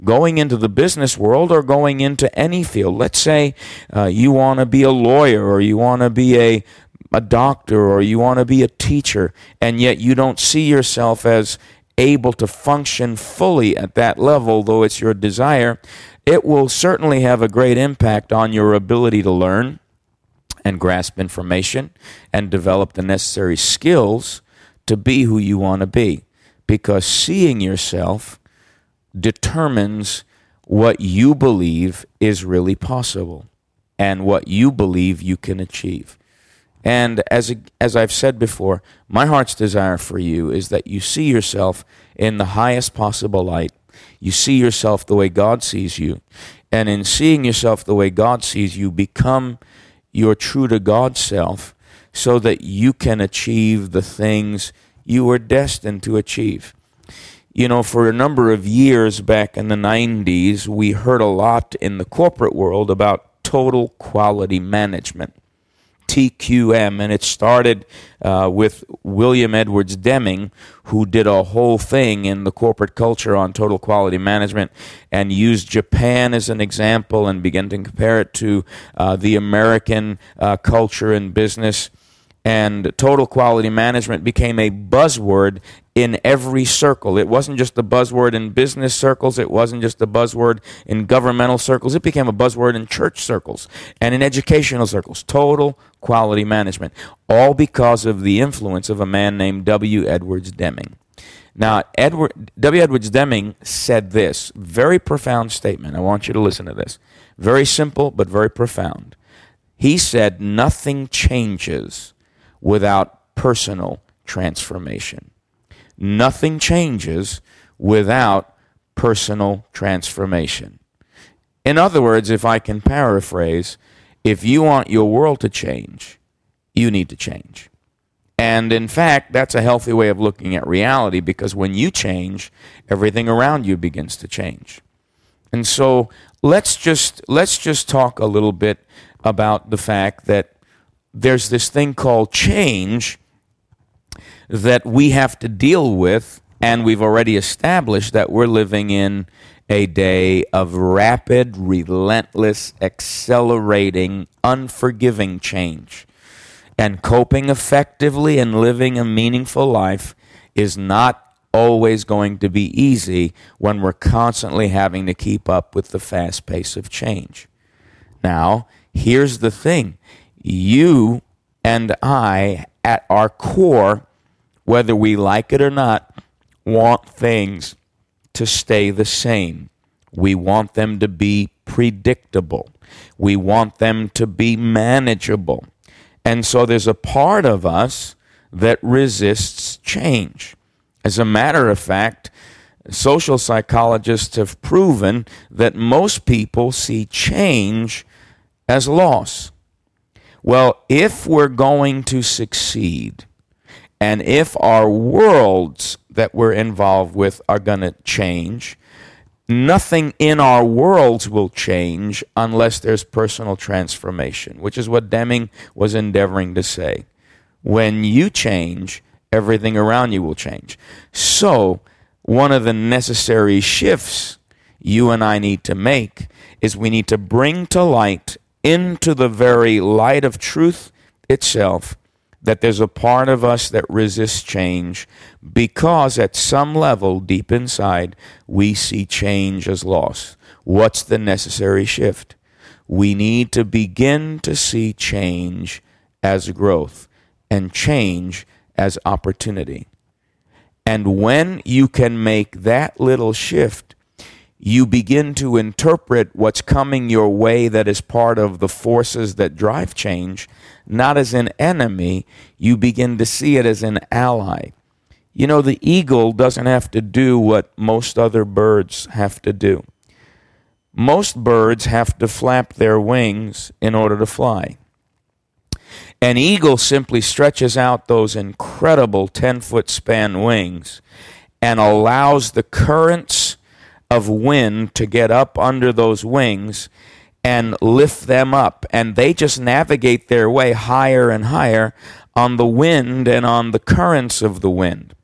going into the business world or going into any field. Let's say you want to be a lawyer, or you want to be a doctor, or you want to be a teacher, and yet you don't see yourself as able to function fully at that level, though it's your desire. It will certainly have a great impact on your ability to learn and grasp information and develop the necessary skills to be who you want to be, because seeing yourself determines what you believe is really possible and what you believe you can achieve. And as I've said before, my heart's desire for you is that you see yourself in the highest possible light. You see yourself the way God sees you. And in seeing yourself the way God sees you, become your true to God self, so that you can achieve the things you were destined to achieve. You know, for a number of years back in the 90s, we heard a lot in the corporate world about total quality management, TQM, and it started with William Edwards Deming, who did a whole thing in the corporate culture on total quality management and used Japan as an example and began to compare it to the American culture and business. And total quality management became a buzzword in every circle. It wasn't just a buzzword in business circles. It wasn't just a buzzword in governmental circles. It became a buzzword in church circles and in educational circles. Total quality management. All because of the influence of a man named W. Edwards Deming. Now, W. Edwards Deming said this very profound statement. I want you to listen to this. Very simple, but very profound. He said, "Nothing changes without personal transformation." Nothing changes without personal transformation. In other words, if I can paraphrase, if you want your world to change, you need to change. And in fact, that's a healthy way of looking at reality, because when you change, everything around you begins to change. And so let's just talk a little bit about the fact that there's this thing called change that we have to deal with, and we've already established that we're living in a day of rapid, relentless, accelerating, unforgiving change. And coping effectively and living a meaningful life is not always going to be easy when we're constantly having to keep up with the fast pace of change. Now, here's the thing. You and I, at our core, whether we like it or not, want things to stay the same. We want them to be predictable. We want them to be manageable. And so there's a part of us that resists change. As a matter of fact, social psychologists have proven that most people see change as loss. Well, if we're going to succeed, and if our worlds that we're involved with are going to change, nothing in our worlds will change unless there's personal transformation, which is what Deming was endeavoring to say. When you change, everything around you will change. So, one of the necessary shifts you and I need to make is we need to bring to light, into the very light of truth itself, that there's a part of us that resists change because at some level deep inside we see change as loss. What's the necessary shift? We need to begin to see change as growth and change as opportunity. And when you can make that little shift, you begin to interpret what's coming your way that is part of the forces that drive change, not as an enemy. You begin to see it as an ally. You know, the eagle doesn't have to do what most other birds have to do. Most birds have to flap their wings in order to fly. An eagle simply stretches out those incredible 10-foot span wings and allows the currents of wind to get up under those wings and lift them up. And they just navigate their way higher and higher on the wind and on the currents of the wind.